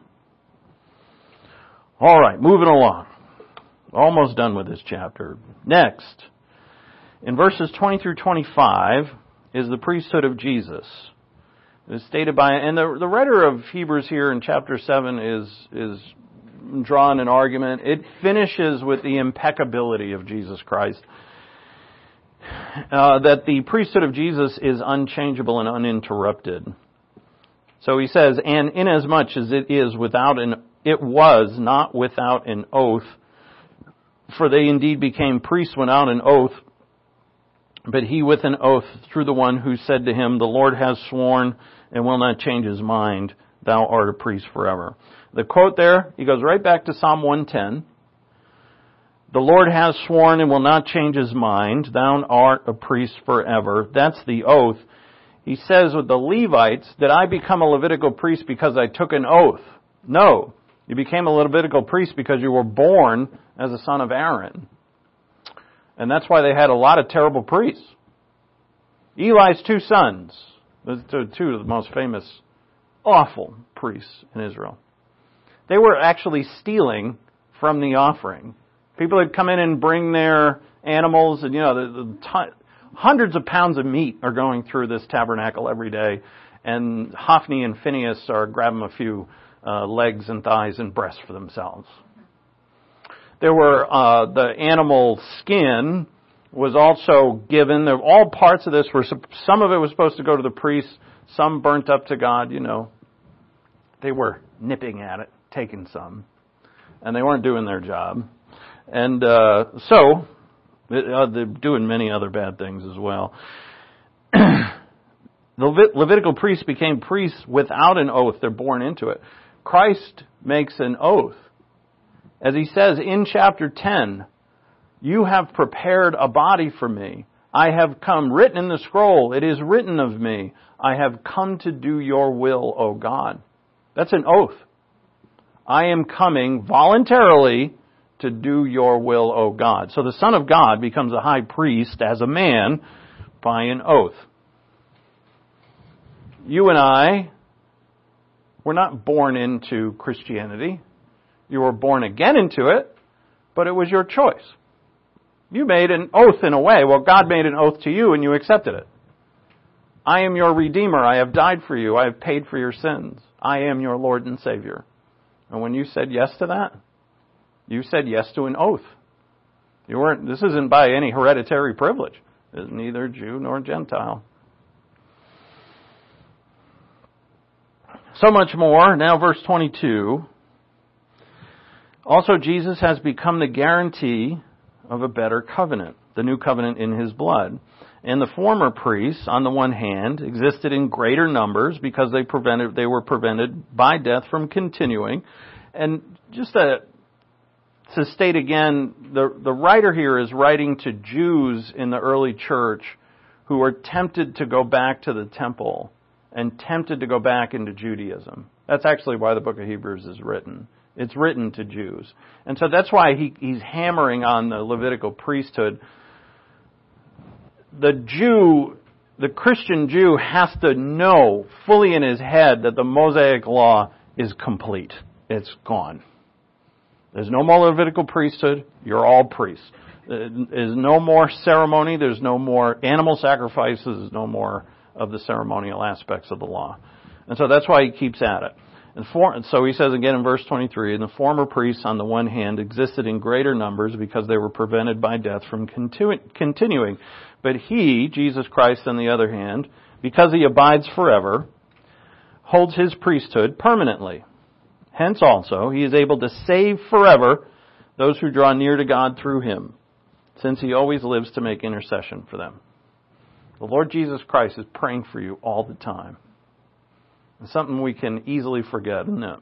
All right, moving along. Almost done with this chapter. Next, in verses 20 through 25, is the priesthood of Jesus. It is stated by, and the writer of Hebrews here in chapter 7 is drawing an argument. It finishes with the impeccability of Jesus Christ. That the priesthood of Jesus is unchangeable and uninterrupted. So he says, and inasmuch as it was not without an oath, for they indeed became priests without an oath, but he with an oath through the one who said to him, the Lord has sworn and will not change His mind, thou art a priest forever. The quote there, he goes right back to Psalm 110. The Lord has sworn and will not change His mind, thou art a priest forever. That's the oath. He says with the Levites, did I become a Levitical priest because I took an oath? No. You became a Levitical priest because you were born as a son of Aaron. And that's why they had a lot of terrible priests. Eli's two sons, two of the most famous, awful priests in Israel. They were actually stealing from the offering. People would come in and bring their animals, and hundreds of pounds of meat are going through this tabernacle every day, and Hophni and Phinehas are grabbing a few legs and thighs and breasts for themselves. There were the animal skin was also given. All parts of this were, some of it was supposed to go to the priest, some burnt up to God. They were nipping at it, taking some, and they weren't doing their job, and so. They're doing many other bad things as well. The Levitical priests became priests without an oath. They're born into it. Christ makes an oath. As He says in chapter 10, you have prepared a body for me. I have come, written in the scroll, it is written of me, I have come to do your will, O God. That's an oath. I am coming voluntarily to do your will, O God. So the Son of God becomes a high priest as a man by an oath. You and I were not born into Christianity. You were born again into it, but it was your choice. You made an oath in a way. Well, God made an oath to you and you accepted it. I am your Redeemer. I have died for you. I have paid for your sins. I am your Lord and Savior. And when you said yes to that, you said yes to an oath. This isn't by any hereditary privilege. It's neither Jew nor Gentile. So much more. Now verse 22. Also, Jesus has become the guarantee of a better covenant, the new covenant in His blood. And the former priests, on the one hand, existed in greater numbers because they were prevented by death from continuing. And just to state again, the writer here is writing to Jews in the early church who were tempted to go back to the temple and tempted to go back into Judaism. That's actually why the book of Hebrews is written. It's written to Jews. And so that's why he's hammering on the Levitical priesthood. The Christian Jew has to know fully in his head that the Mosaic law is complete. It's gone. There's no more Levitical priesthood. You're all priests. There's no more ceremony. There's no more animal sacrifices. There's no more of the ceremonial aspects of the law. And so that's why he keeps at it. And so he says again in verse 23, and the former priests on the one hand existed in greater numbers because they were prevented by death from continuing. But He, Jesus Christ, on the other hand, because He abides forever, holds His priesthood permanently. Hence also, He is able to save forever those who draw near to God through Him, since He always lives to make intercession for them. The Lord Jesus Christ is praying for you all the time. It's something we can easily forget, isn't it?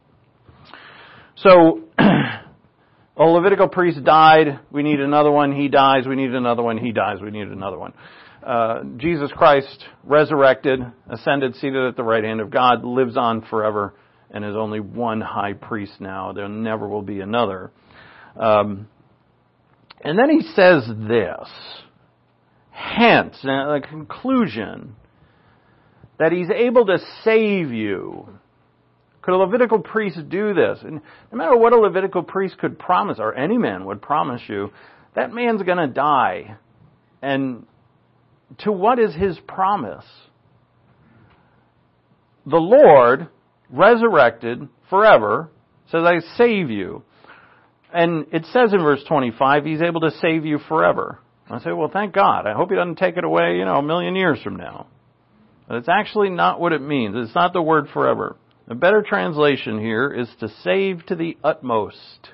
So, a Levitical priest died, we need another one, he dies, we need another one, he dies, we need another one. Jesus Christ, resurrected, ascended, seated at the right hand of God, lives on forever, and is only one high priest now. There never will be another. And then he says this, hence, the conclusion, that He's able to save you. Could a Levitical priest do this? And no matter what a Levitical priest could promise, or any man would promise you, that man's going to die. And to what is his promise? The Lord, resurrected forever, says, I save you. And it says in verse 25, He's able to save you forever. I say, well, thank God. I hope He doesn't take it away, a million years from now. But it's actually not what it means. It's not the word forever. A better translation here is to save to the utmost.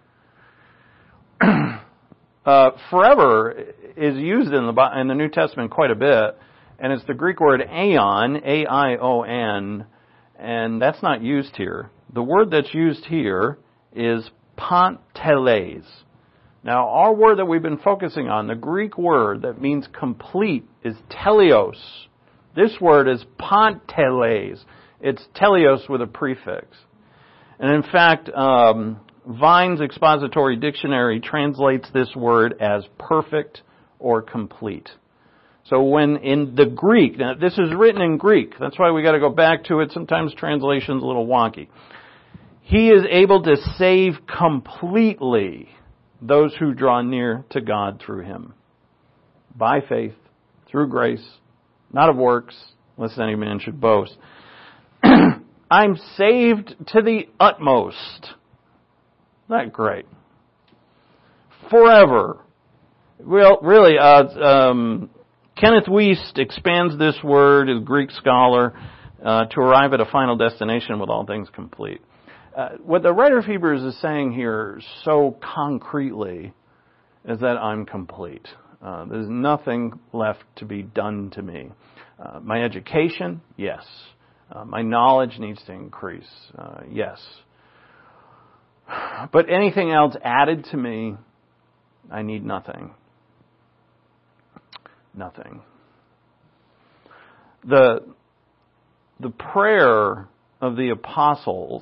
Forever is used in the New Testament quite a bit, and it's the Greek word aion, A-I-O-N, and that's not used here. The word that's used here is panteles. Now, our word that we've been focusing on, the Greek word that means complete, is teleos. This word is panteles. It's teleos with a prefix. And in fact, Vine's Expository Dictionary translates this word as perfect or complete. So when in the Greek, now this is written in Greek, that's why we got to go back to it. Sometimes translation's a little wonky. He is able to save completely those who draw near to God through Him. By faith, through grace, not of works, lest any man should boast. I'm saved to the utmost. Isn't that great? Forever. Well, really, Kenneth Wuest expands this word, as a Greek scholar, to arrive at a final destination with all things complete. What the writer of Hebrews is saying here so concretely is that I'm complete. There's nothing left to be done to me. My education, yes. My knowledge needs to increase, yes. But anything else added to me, I need nothing. nothing. The prayer of the apostles,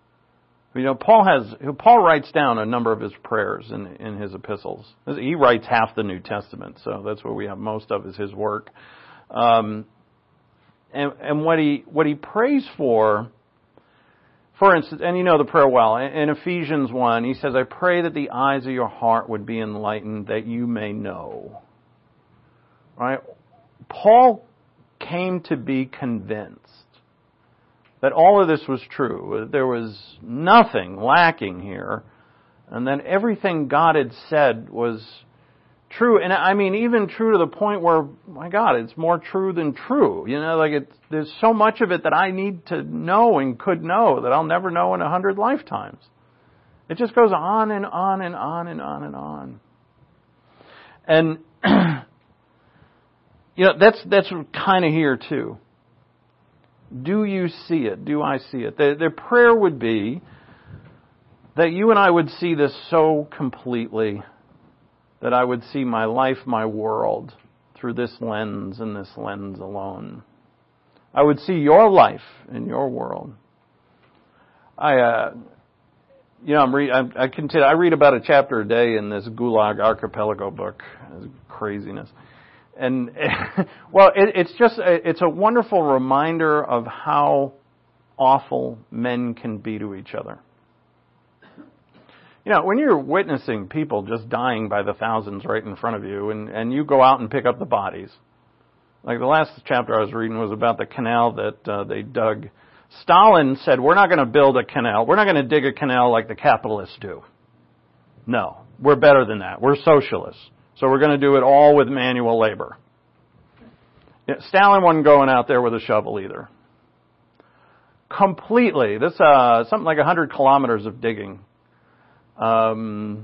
Paul writes down a number of his prayers in his epistles. He writes half the New Testament, so that's what we have most of is his work. And what he prays for instance, and you know the prayer well, in Ephesians 1, he says, I pray that the eyes of your heart would be enlightened, that you may know. Right? Paul came to be convinced that all of this was true. There was nothing lacking here, and then everything God had said was true. And I mean, even true to the point where, my God, it's more true than true. There's so much of it that I need to know and could know that I'll never know in 100 lifetimes. It just goes on and on and on and on and on. And, that's kind of here too. Do you see it? Do I see it? Their prayer would be that you and I would see this so completely that I would see my life, my world, through this lens and this lens alone. I would see your life and your world. I read about a chapter a day in this Gulag Archipelago book. It's craziness. And, well, it's a wonderful reminder of how awful men can be to each other. When you're witnessing people just dying by the thousands right in front of you, and you go out and pick up the bodies. Like the last chapter I was reading was about the canal that they dug. Stalin said, we're not going to build a canal. We're not going to dig a canal like the capitalists do. No, we're better than that. We're socialists. So we're going to do it all with manual labor. Stalin wasn't going out there with a shovel either. Completely. This something like 100 kilometers of digging. All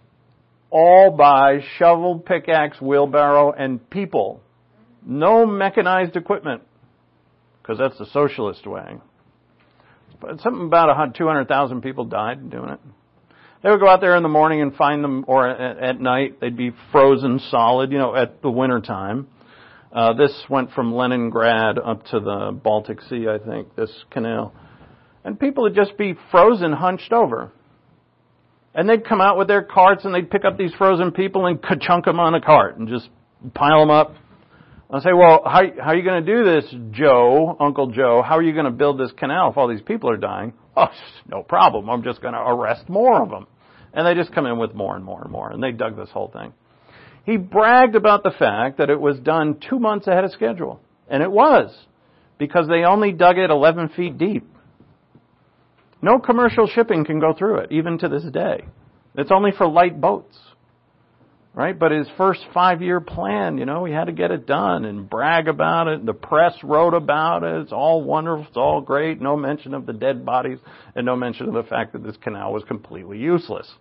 by shovel, pickaxe, wheelbarrow, and people. No mechanized equipment. Because that's the socialist way. But something about 200,000 people died doing it. They would go out there in the morning and find them, or at night, they'd be frozen solid, at the winter time. This went from Leningrad up to the Baltic Sea, I think, this canal. And people would just be frozen, hunched over. And they'd come out with their carts and they'd pick up these frozen people and ka-chunk them on a cart and just pile them up. I'll say, well, how are you going to do this, Joe, Uncle Joe? How are you going to build this canal if all these people are dying? Oh, no problem. I'm just going to arrest more of them. And they just come in with more and more and more. And they dug this whole thing. He bragged about the fact that it was done 2 months ahead of schedule. And it was. Because they only dug it 11 feet deep. No commercial shipping can go through it, even to this day. It's only for light boats. Right? But his first 5-year plan, he had to get it done and brag about it. The press wrote about it. It's all wonderful. It's all great. No mention of the dead bodies and no mention of the fact that this canal was completely useless.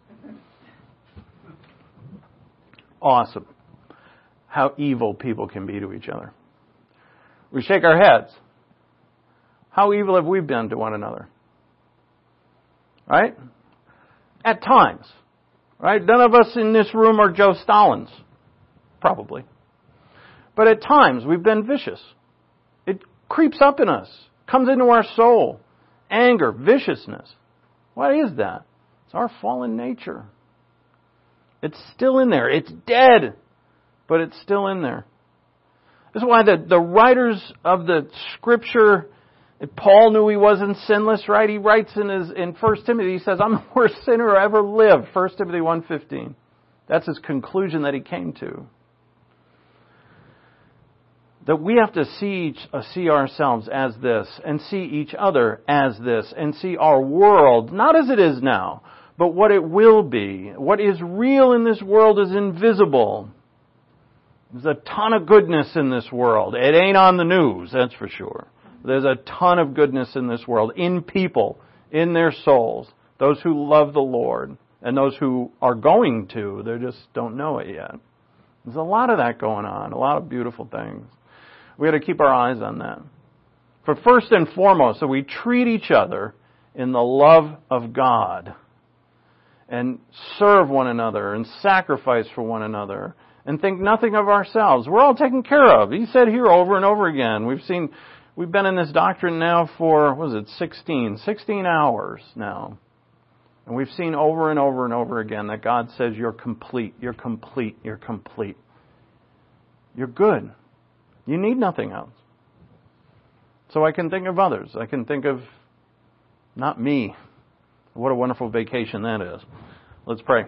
Awesome. How evil people can be to each other. We shake our heads. How evil have we been to one another? Right? At times. Right? None of us in this room are Joe Stalins. Probably. But at times we've been vicious. It creeps up in us. Comes into our soul. Anger, viciousness. What is that? It's our fallen nature. It's still in there. It's dead. But it's still in there. This is why the writers of the Scripture, Paul knew he wasn't sinless, right? He writes in 1 Timothy, he says, I'm the worst sinner who ever lived. 1 Timothy 1:15. That's his conclusion that he came to. That we have to see ourselves as this, and see each other as this, and see our world, not as it is now, but what it will be. What is real in this world is invisible. There's a ton of goodness in this world. It ain't on the news, that's for sure. There's a ton of goodness in this world, in people, in their souls, those who love the Lord, and those who are going to, they just don't know it yet. There's a lot of that going on, a lot of beautiful things. We got to keep our eyes on that. For first and foremost, that we treat each other in the love of God, and serve one another, and sacrifice for one another, and think nothing of ourselves. We're all taken care of. He said here over and over again. We've been in this doctrine now for, 16 hours now. And we've seen over and over and over again that God says you're complete, you're complete, you're complete. You're good. You need nothing else. So I can think of others. I can think of not me. What a wonderful vacation that is. Let's pray.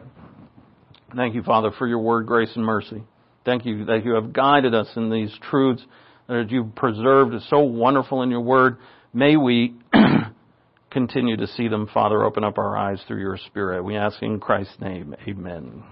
Thank you, Father, for your word, grace, and mercy. Thank you that you have guided us in these truths, that you've preserved is so wonderful in your word. May we continue to see them, Father. Open up our eyes through your Spirit. We ask in Christ's name. Amen.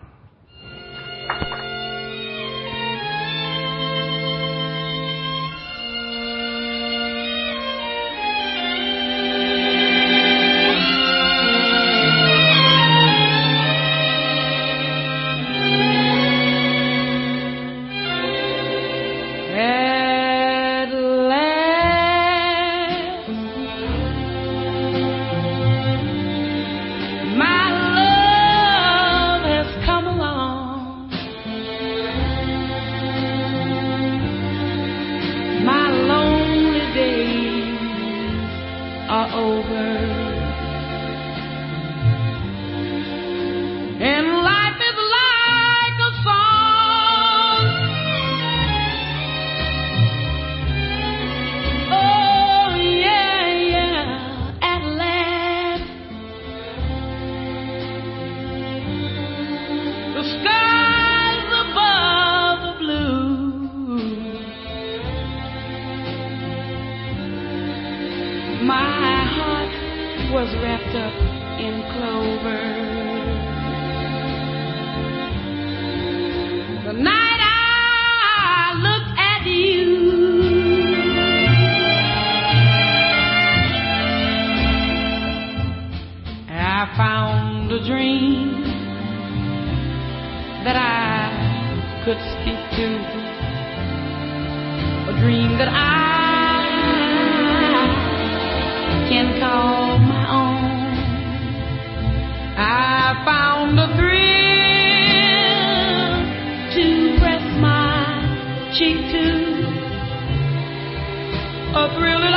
Cheek to a thrill